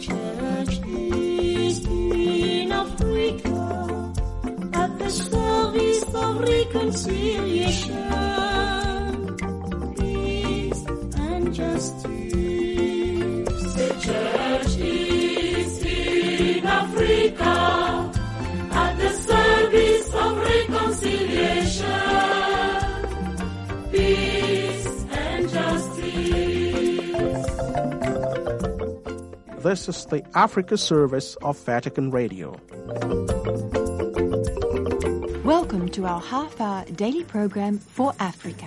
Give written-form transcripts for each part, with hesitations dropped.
church is in Africa at the service of reconciliation, peace and justice. The church is in Africa at the service of reconciliation, peace and justice. This is the Africa service of Vatican Radio. Welcome to our half-hour daily program for Africa.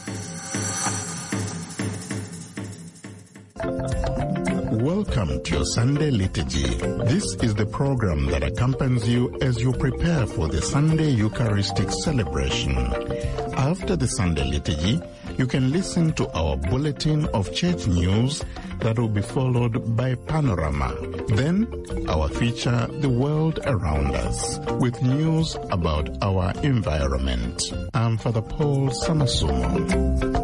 Welcome to your Sunday Liturgy. This is the program that accompanies you as you prepare for the Sunday Eucharistic celebration. After the Sunday Liturgy, you can listen to our bulletin of church news that will be followed by Panorama. Then, our feature, The World Around Us, with news about our environment. I'm Father Paul Samasumo.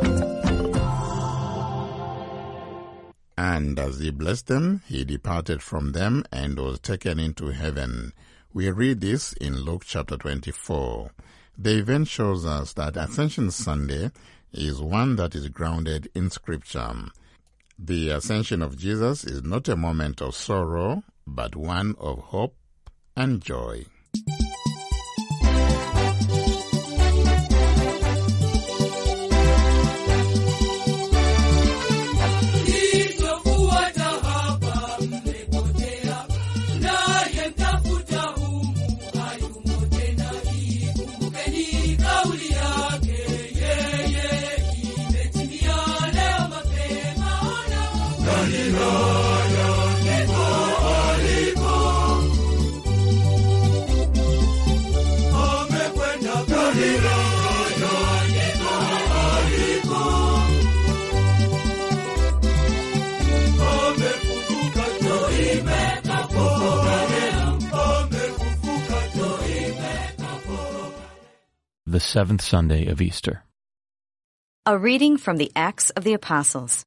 And as he blessed them, he departed from them and was taken into heaven. We read this in Luke chapter 24. The event shows us that Ascension Sunday is one that is grounded in Scripture. The ascension of Jesus is not a moment of sorrow, but one of hope and joy. The seventh Sunday of Easter. A reading from the Acts of the Apostles.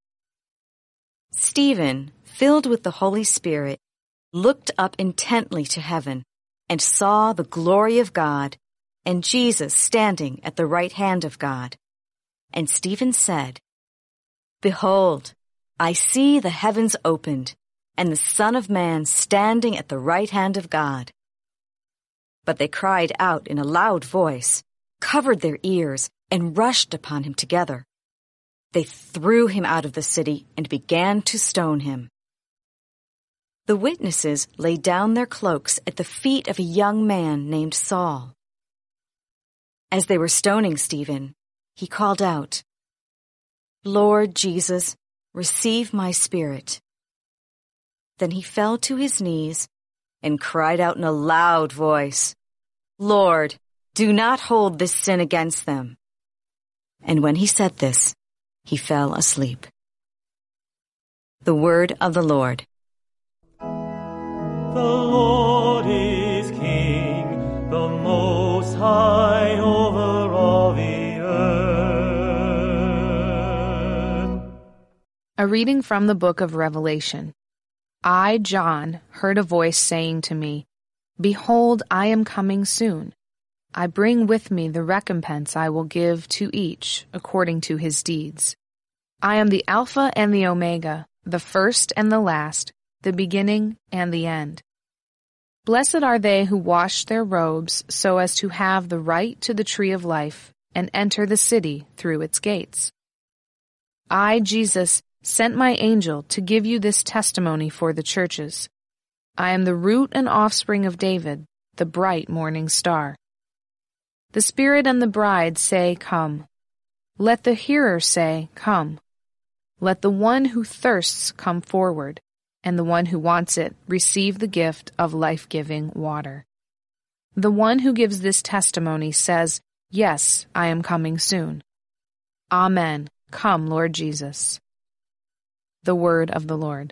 Stephen, filled with the Holy Spirit, looked up intently to heaven and saw the glory of God and Jesus standing at the right hand of God. And Stephen said, "Behold, I see the heavens opened and the Son of Man standing at the right hand of God." But they cried out in a loud voice, covered their ears, and rushed upon him together. They threw him out of the city and began to stone him. The witnesses laid down their cloaks at the feet of a young man named Saul. As they were stoning Stephen, he called out, "Lord Jesus, receive my spirit." Then he fell to his knees and cried out in a loud voice, "Lord, do not hold this sin against them." And when he said this, he fell asleep. The word of the Lord. The Lord is King, the Most High over all the earth. A reading from the book of Revelation. I, John, heard a voice saying to me, "Behold, I am coming soon. I bring with me the recompense I will give to each according to his deeds. I am the Alpha and the Omega, the first and the last, the beginning and the end. Blessed are they who wash their robes so as to have the right to the tree of life and enter the city through its gates. I, Jesus, sent my angel to give you this testimony for the churches. I am the root and offspring of David, the bright morning star. The Spirit and the bride say, "Come." Let the hearer say, "Come." Let the one who thirsts come forward, and the one who wants it receive the gift of life-giving water. The one who gives this testimony says, "Yes, I am coming soon." Amen. Come, Lord Jesus. The word of the Lord.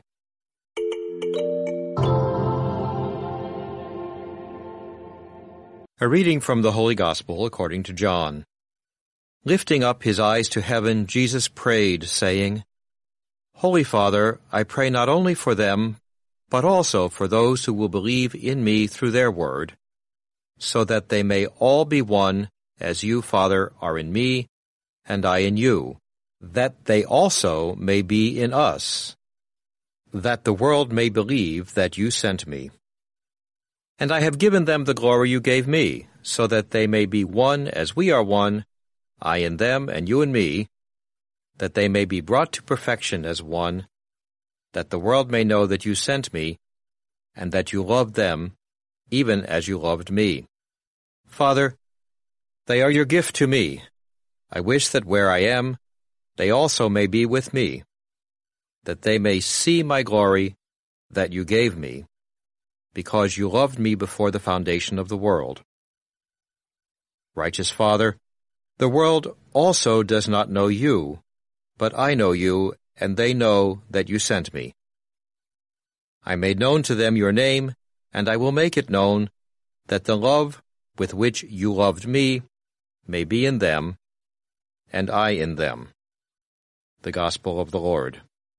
A reading from the Holy Gospel according to John. Lifting up his eyes to heaven, Jesus prayed, saying, Holy Father, I pray not only for them, but also for those who will believe in me through their word, so that they may all be one, as you, Father, are in me, and I in you, that they also may be in us, that the world may believe that you sent me. And I have given them the glory you gave me, so that they may be one as we are one, I in them and you in me, that they may be brought to perfection as one, that the world may know that you sent me, and that you loved them, even as you loved me. Father, they are your gift to me. I wish that where I am, they also may be with me, that they may see my glory that you gave me, because you loved me before the foundation of the world. Righteous Father, the world also does not know you, but I know you, and they know that you sent me. I made known to them your name, and I will make it known, that the love with which you loved me may be in them, and I in them. The Gospel of the Lord.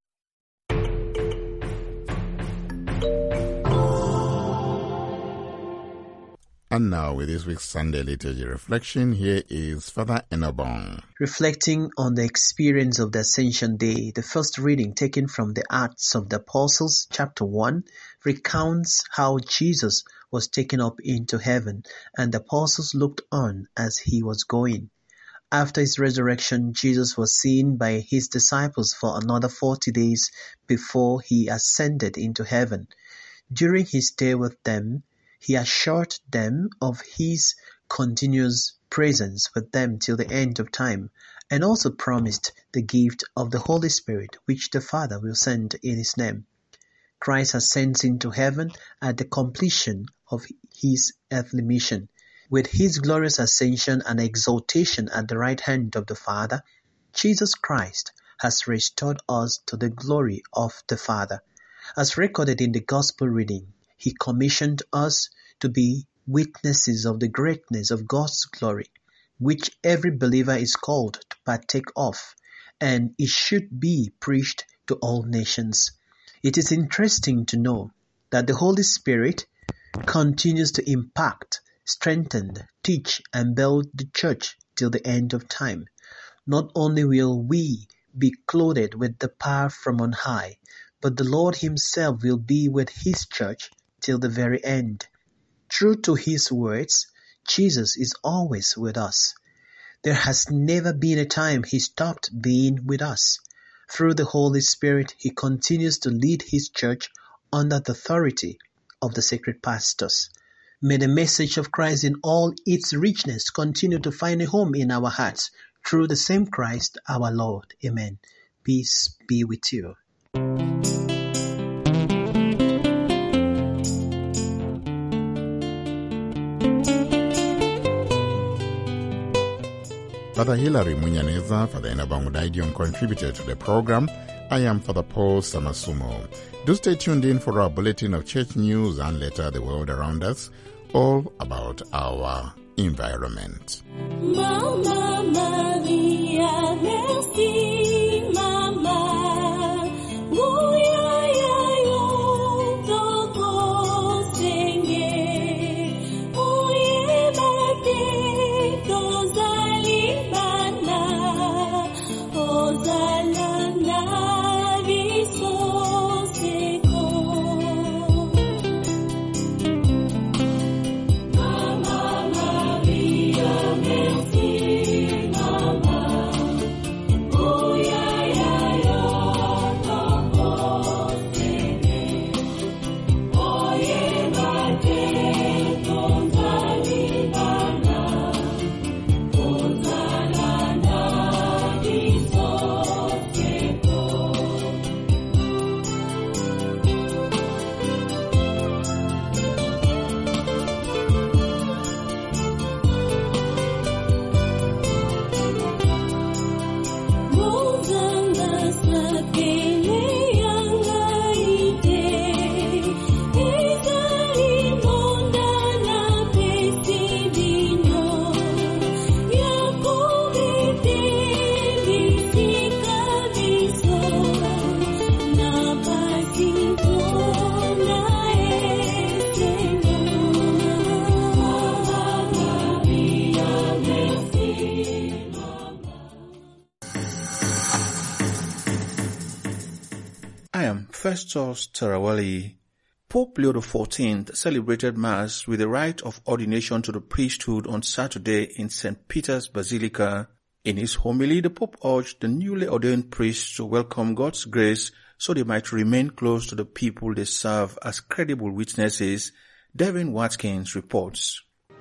And now, with this week's Sunday Liturgy Reflection, here is Father Enobong. Reflecting on the experience of the Ascension Day, the first reading taken from the Acts of the Apostles, chapter 1, recounts how Jesus was taken up into heaven, and the apostles looked on as he was going. After his resurrection, Jesus was seen by his disciples for another 40 days before he ascended into heaven. During his stay with them, he assured them of his continuous presence with them till the end of time, and also promised the gift of the Holy Spirit, which the Father will send in his name. Christ ascends into heaven at the completion of his earthly mission. With his glorious ascension and exaltation at the right hand of the Father, Jesus Christ has restored us to the glory of the Father. As recorded in the Gospel reading, he commissioned us to be witnesses of the greatness of God's glory, which every believer is called to partake of, and it should be preached to all nations. It is interesting to know that the Holy Spirit continues to impact, strengthen, teach, and build the church till the end of time. Not only will we be clothed with the power from on high, but the Lord himself will be with his church till the very end. True to his words, Jesus is always with us. There has never been a time he stopped being with us. Through the Holy Spirit, he continues to lead his church under the authority of the sacred pastors. May the message of Christ in all its richness continue to find a home in our hearts through the same Christ our Lord. Amen. Peace be with you. Father Hilary Munyaneza, Father Enobong Udaidion contributed to the program. I am Father Paul Samasumo. Do stay tuned in for our bulletin of church news and later the world around us, all about our environment. Mama Maria, merci, Mama. Mama Maria, merci. Festus Tarawali. Pope Leo XIV celebrated Mass with the rite of ordination to the priesthood on Saturday in St. Peter's Basilica. In his homily, the Pope urged the newly ordained priests to welcome God's grace so they might remain close to the people they serve as credible witnesses. Devin Watkins reports.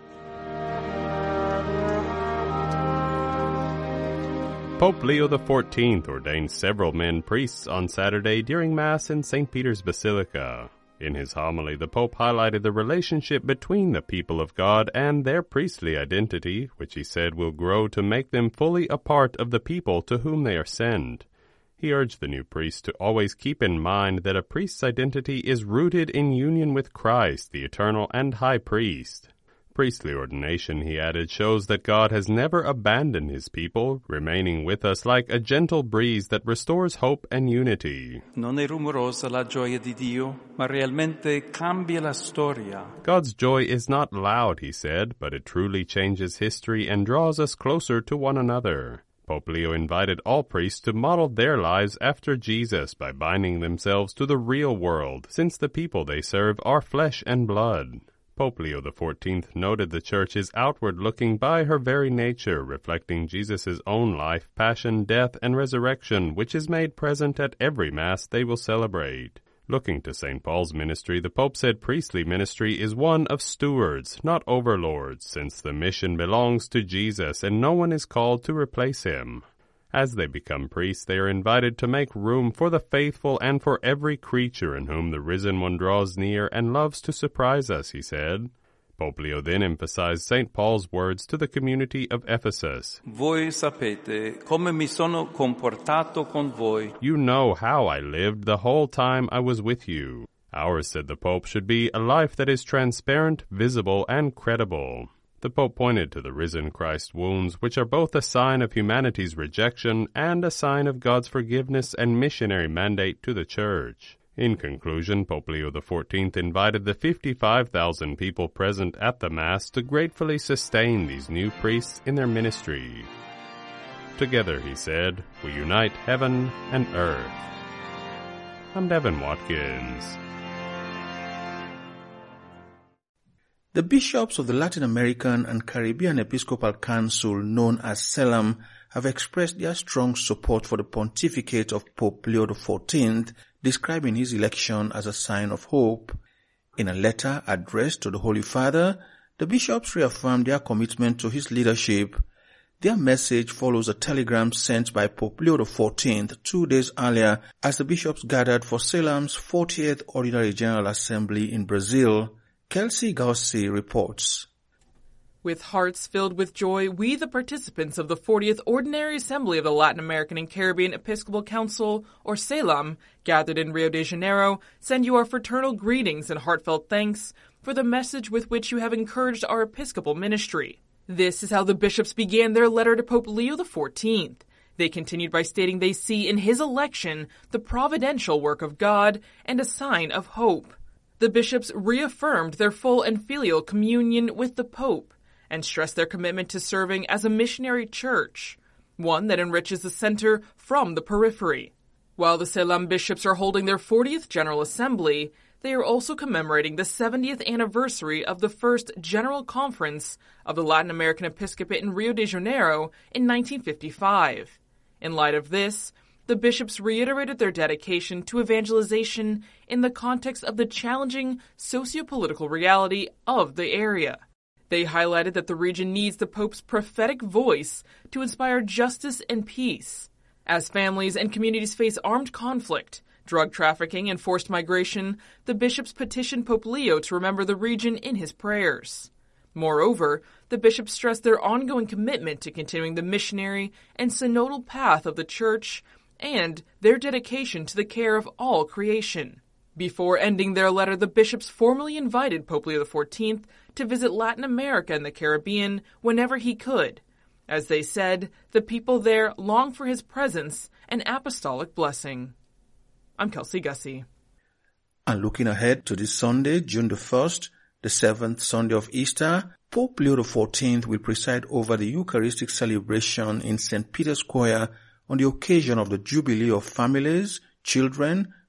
Pope Leo XIV ordained several men priests on Saturday during Mass in St. Peter's Basilica. In his homily, the Pope highlighted the relationship between the people of God and their priestly identity, which he said will grow to make them fully a part of the people to whom they are sent. He urged the new priests to always keep in mind that a priest's identity is rooted in union with Christ, the eternal and high priest. Priestly ordination, he added, shows that God has never abandoned his people, remaining with us like a gentle breeze that restores hope and unity. Non è rumorosa la gioia di Dio, ma realmente cambia la storia. God's joy is not loud, he said, but it truly changes history and draws us closer to one another. Pope Leo invited all priests to model their lives after Jesus by binding themselves to the real world, since the people they serve are flesh and blood. Pope Leo XIV noted the Church is outward-looking by her very nature, reflecting Jesus' own life, passion, death, and resurrection, which is made present at every Mass they will celebrate. Looking to St. Paul's ministry, the Pope said priestly ministry is one of stewards, not overlords, since the mission belongs to Jesus and no one is called to replace him. As they become priests, they are invited to make room for the faithful and for every creature in whom the risen one draws near and loves to surprise us, he said. Pope Leo then emphasized St. Paul's words to the community of Ephesus. Voi sapete come mi sono comportato con voi. You know how I lived the whole time I was with you. Ours, said the Pope, should be a life that is transparent, visible, and credible. The Pope pointed to the risen Christ's wounds, which are both a sign of humanity's rejection and a sign of God's forgiveness and missionary mandate to the Church. In conclusion, Pope Leo XIV invited the 55,000 people present at the Mass to gratefully sustain these new priests in their ministry. Together, he said, we unite heaven and earth. I'm Devin Watkins. The bishops of the Latin American and Caribbean Episcopal Council, known as CELAM, have expressed their strong support for the pontificate of Pope Leo XIV, describing his election as a sign of hope. In a letter addressed to the Holy Father, the bishops reaffirmed their commitment to his leadership. Their message follows a telegram sent by Pope Leo XIV 2 days earlier as the bishops gathered for CELAM's 40th Ordinary General Assembly in Brazil. Kelsey Gauci reports. With hearts filled with joy, we, the participants of the 40th Ordinary Assembly of the Latin American and Caribbean Episcopal Council, or CELAM, gathered in Rio de Janeiro, send you our fraternal greetings and heartfelt thanks for the message with which you have encouraged our episcopal ministry. This is how the bishops began their letter to Pope Leo XIV. They continued by stating they see in his election the providential work of God and a sign of hope. The bishops reaffirmed their full and filial communion with the Pope and stressed their commitment to serving as a missionary church, one that enriches the center from the periphery. While the CELAM bishops are holding their 40th General Assembly, they are also commemorating the 70th anniversary of the first General Conference of the Latin American Episcopate in Rio de Janeiro in 1955. In light of this, the bishops reiterated their dedication to evangelization in the context of the challenging socio-political reality of the area. They highlighted that the region needs the Pope's prophetic voice to inspire justice and peace. As families and communities face armed conflict, drug trafficking, and forced migration, the bishops petitioned Pope Leo to remember the region in his prayers. Moreover, the bishops stressed their ongoing commitment to continuing the missionary and synodal path of the Church and their dedication to the care of all creation. Before ending their letter, the bishops formally invited Pope Leo XIV to visit Latin America and the Caribbean whenever he could. As they said, the people there long for his presence and apostolic blessing. I'm Kelsey Gussie. And looking ahead to this Sunday, June the 1st, the 7th Sunday of Easter, Pope Leo XIV will preside over the Eucharistic celebration in St. Peter's Square on the occasion of the Jubilee of Families, Children,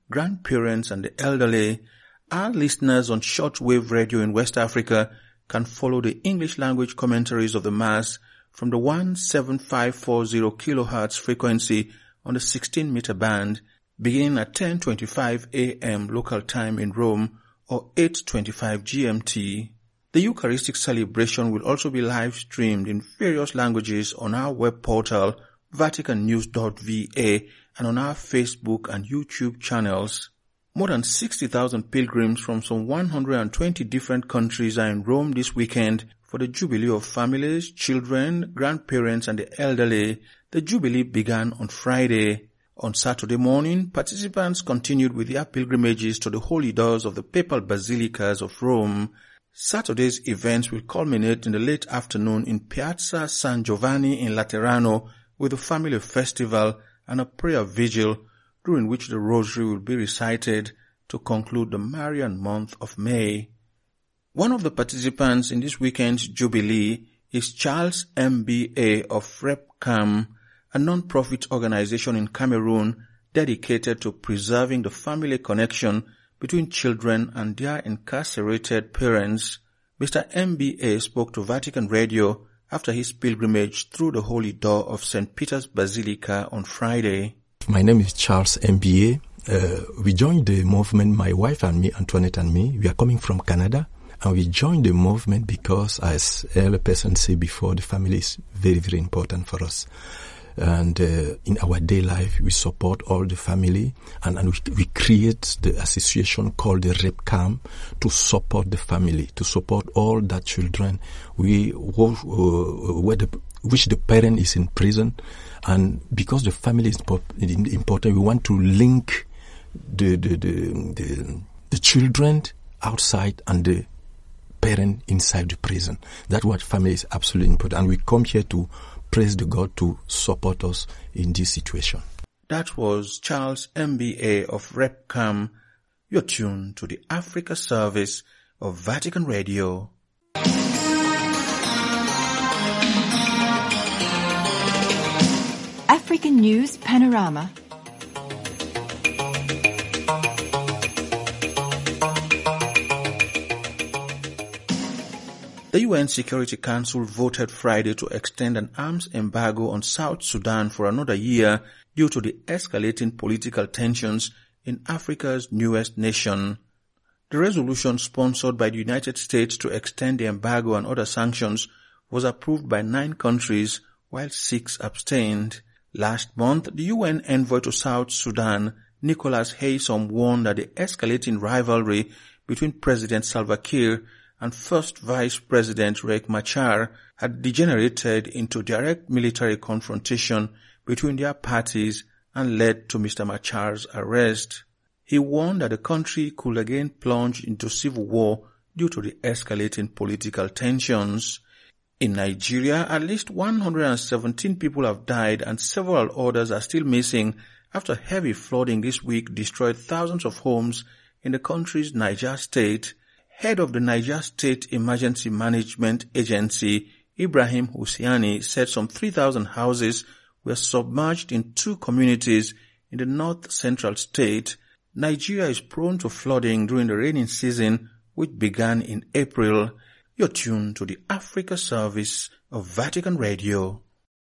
grandparents and the elderly, our listeners on shortwave radio in West Africa can follow the English language commentaries of the Mass from the 17540 kHz frequency on the 16-meter band, beginning at 10:25 a.m. local time in Rome or 8:25 GMT. The Eucharistic celebration will also be live-streamed in various languages on our web portal, vaticannews.va, and on our Facebook and YouTube channels. More than 60,000 pilgrims from some 120 different countries are in Rome this weekend for the Jubilee of Families, Children, Grandparents, and the Elderly. The Jubilee began on Friday. On Saturday morning, participants continued with their pilgrimages to the holy doors of the papal basilicas of Rome. Saturday's events will culminate in the late afternoon in Piazza San Giovanni in Laterano with a family festival and a prayer vigil, during which the rosary will be recited to conclude the Marian month of May. One of the participants in this weekend's Jubilee is Charles MBA of REPCAM, a non-profit organization in Cameroon dedicated to preserving the family connection between children and their incarcerated parents. Mr. MBA spoke to Vatican Radio after his pilgrimage through the Holy Door of St. Peter's Basilica on Friday. My name is Charles MBA. We joined the movement, my wife and me, Antoinette and me. We are coming from Canada, and we joined the movement because, as earlier person said before, the family is very, very important for us. And in our day life, we support all the family, and we create the association called the REPCAM to support the family, to support all the children which the parent is in prison. And because the family is important, we want to link the children outside and the parent inside the prison. That's what family is absolutely important. And we come here to praise the God to support us in this situation. That was Charles MBA of REPCAM. You're tuned to the Africa service of Vatican Radio. African News Panorama. The UN Security Council voted Friday to extend an arms embargo on South Sudan for another year due to the escalating political tensions in Africa's newest nation. The resolution, sponsored by the United States to extend the embargo and other sanctions, was approved by 9 countries, while 6 abstained. Last month, the UN envoy to South Sudan, Nicholas Haysom, warned that the escalating rivalry between President Salva Kiir and First Vice President Riek Machar had degenerated into direct military confrontation between their parties and led to Mr. Machar's arrest. He warned that the country could again plunge into civil war due to the escalating political tensions. In Nigeria, at least 117 people have died and several others are still missing after heavy flooding this week destroyed thousands of homes in the country's Niger state. Head of the Niger State Emergency Management Agency, Ibrahim Husseini, said some 3,000 houses were submerged in 2 communities in the north-central state. Nigeria is prone to flooding during the rainy season, which began in April. You're tuned to the Africa service of Vatican Radio.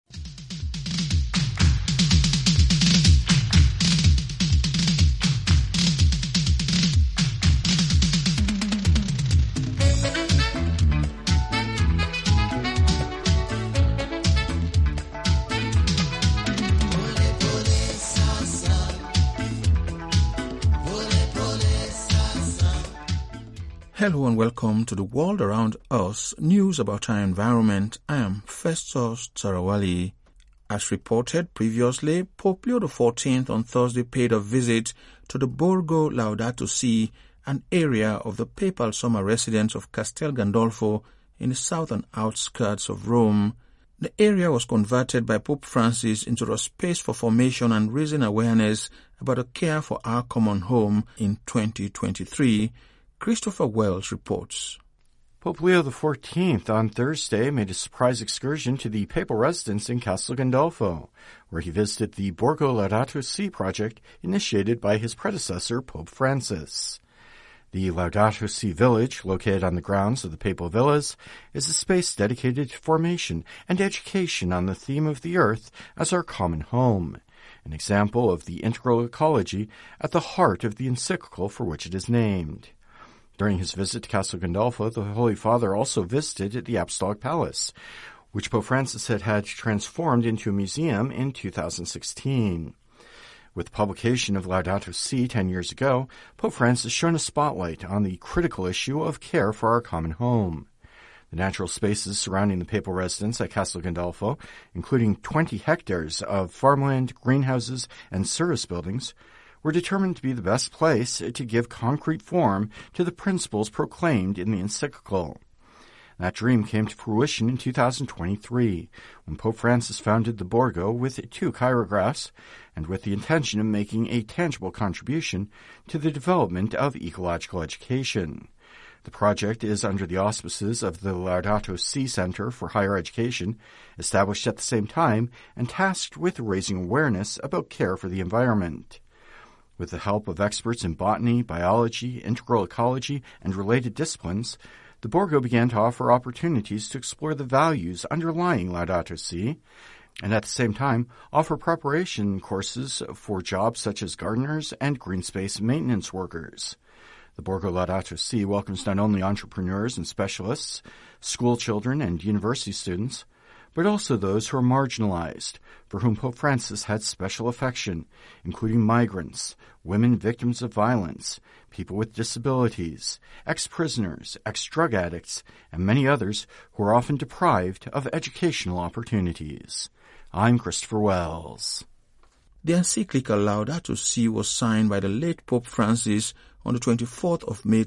Hello and welcome to the World Around Us, news about our environment. I am Festus Tarawali. As reported previously, Pope Leo XIV on Thursday paid a visit to the Borgo Laudato Si, an area of the papal summer residence of Castel Gandolfo in the southern outskirts of Rome. The area was converted by Pope Francis into a space for formation and raising awareness about the care for our common home in 2023. Christopher Wells reports. Pope Leo XIV on Thursday made a surprise excursion to the papal residence in Castel Gandolfo, where he visited the Borgo Laudato Si project initiated by his predecessor, Pope Francis. The Laudato Si village, located on the grounds of the papal villas, is a space dedicated to formation and education on the theme of the earth as our common home, an example of the integral ecology at the heart of the encyclical for which it is named. During his visit to Castel Gandolfo, the Holy Father also visited the Apostolic Palace, which Pope Francis had transformed into a museum in 2016. With the publication of Laudato Si 10 years ago, Pope Francis shone a spotlight on the critical issue of care for our common home. The natural spaces surrounding the papal residence at Castel Gandolfo, including 20 hectares of farmland, greenhouses, and service buildings, were determined to be the best place to give concrete form to the principles proclaimed in the encyclical. That dream came to fruition in 2023, when Pope Francis founded the Borgo with 2 chirographs and with the intention of making a tangible contribution to the development of ecological education. The project is under the auspices of the Laudato Si Center for Higher Education, established at the same time and tasked with raising awareness about care for the environment. With the help of experts in botany, biology, integral ecology, and related disciplines, the Borgo began to offer opportunities to explore the values underlying Laudato Si, and at the same time offer preparation courses for jobs such as gardeners and green space maintenance workers. The Borgo Laudato Si welcomes not only entrepreneurs and specialists, school children and university students, but also those who are marginalized, for whom Pope Francis had special affection, including migrants, women victims of violence, people with disabilities, ex-prisoners, ex-drug addicts, and many others who are often deprived of educational opportunities. I'm Christopher Wells. The encyclical Laudato Si was signed by the late Pope Francis on the 24th of May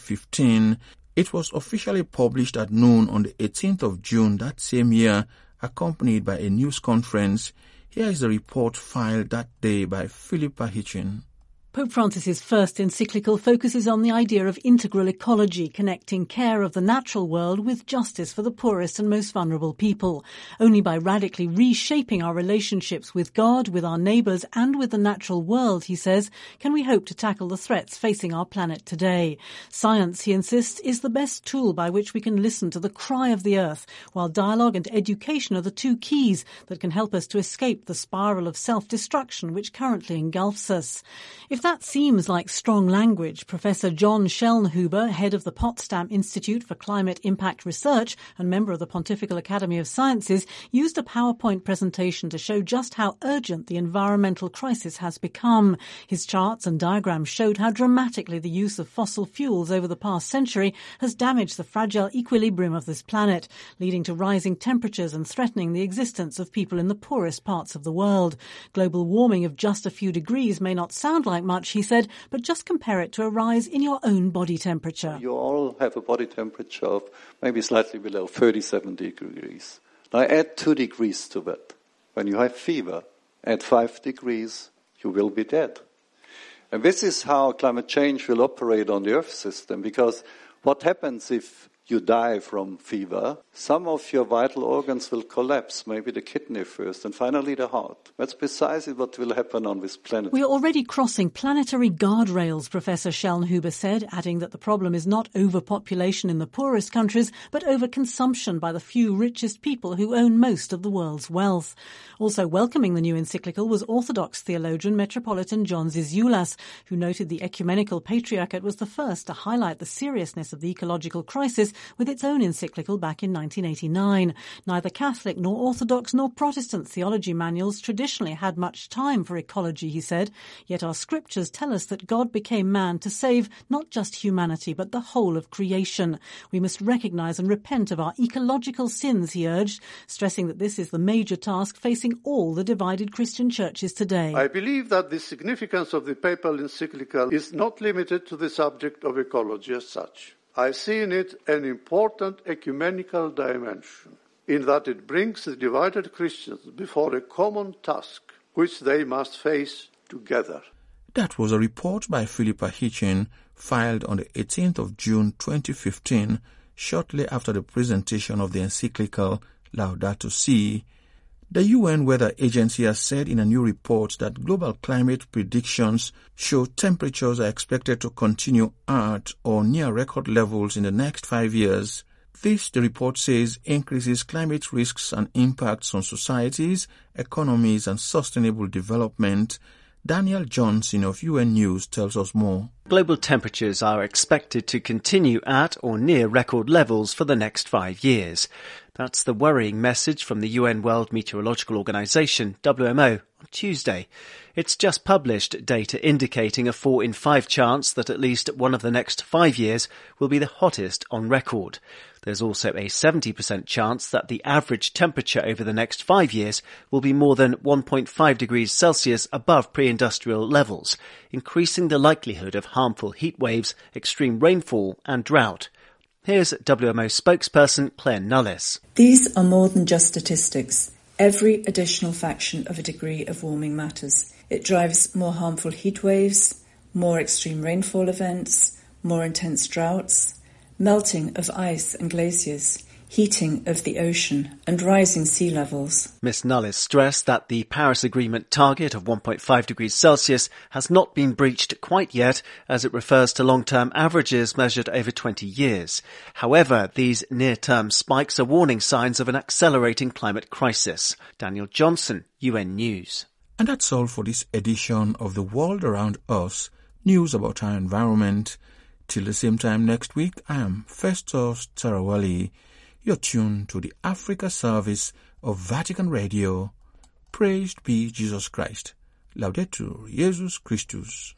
2015. It was officially published at noon on the 18th of June that same year, accompanied by a news conference. Here is the report filed that day by Philippa Hitchin. Pope Francis's first encyclical focuses on the idea of integral ecology, connecting care of the natural world with justice for the poorest and most vulnerable people. Only by radically reshaping our relationships with God, with our neighbours and with the natural world, he says, can we hope to tackle the threats facing our planet today. Science, he insists, is the best tool by which we can listen to the cry of the earth, while dialogue and education are the 2 keys that can help us to escape the spiral of self-destruction which currently engulfs us. If that seems like strong language, Professor John Schellnhuber, head of the Potsdam Institute for Climate Impact Research and member of the Pontifical Academy of Sciences, used a PowerPoint presentation to show just how urgent the environmental crisis has become. His charts and diagrams showed how dramatically the use of fossil fuels over the past century has damaged the fragile equilibrium of this planet, leading to rising temperatures and threatening the existence of people in the poorest parts of the world. Global warming of just a few degrees may not sound like much, he said, but just compare it to a rise in your own body temperature. You all have a body temperature of maybe slightly below 37 degrees. Now add 2 degrees to that. When you have fever, at 5 degrees, you will be dead. And this is how climate change will operate on the Earth system, because what happens if you die from fever? Some of your vital organs will collapse, maybe the kidney first, and finally the heart. That's precisely what will happen on this planet. We are already crossing planetary guardrails, Professor Schellnhuber said, adding that the problem is not overpopulation in the poorest countries, but overconsumption by the few richest people who own most of the world's wealth. Also welcoming the new encyclical was Orthodox theologian Metropolitan John Zizioulas, who noted the ecumenical patriarchate was the first to highlight the seriousness of the ecological crisis with its own encyclical back in 1989. Neither Catholic nor Orthodox nor Protestant theology manuals traditionally had much time for ecology, he said, yet our scriptures tell us that God became man to save not just humanity but the whole of creation. We must recognise and repent of our ecological sins, he urged, stressing that this is the major task facing all the divided Christian churches today. I believe that the significance of the papal encyclical is not limited to the subject of ecology as such. I see in it an important ecumenical dimension, in that it brings the divided Christians before a common task, which they must face together. That was a report by Philippa Hitchin, filed on the 18th of June 2015. shortly after the presentation of the encyclical Laudato Si, the UN Weather Agency has said in a new report that global climate predictions show temperatures are expected to continue at or near record levels in the next 5 years. This, the report says, increases climate risks and impacts on societies, economies, and sustainable development. Daniel Johnson of UN News tells us more. Global temperatures are expected to continue at or near record levels for the next 5 years. That's the worrying message from the UN World Meteorological Organization, WMO, on Tuesday. It's just published data indicating a 4 in 5 chance that at least one of the next 5 years will be the hottest on record. There's also a 70% chance that the average temperature over the next 5 years will be more than 1.5 degrees Celsius above pre-industrial levels, increasing the likelihood of harmful heat waves, extreme rainfall and drought. Here's WMO spokesperson Claire Nullis. These are more than just statistics. Every additional fraction of a degree of warming matters. It drives more harmful heat waves, more extreme rainfall events, more intense droughts, melting of ice and glaciers, heating of the ocean, and rising sea levels. Ms. Nullis stressed that the Paris Agreement target of 1.5 degrees Celsius has not been breached quite yet, as it refers to long-term averages measured over 20 years. However, these near-term spikes are warning signs of an accelerating climate crisis. Daniel Johnson, UN News. And that's all for this edition of The World Around Us, news about our environment. Till the same time next week, I am Festus Tarawali. You're tuned to the Africa service of Vatican Radio. Praised be Jesus Christ. Laudetur Jesus Christus.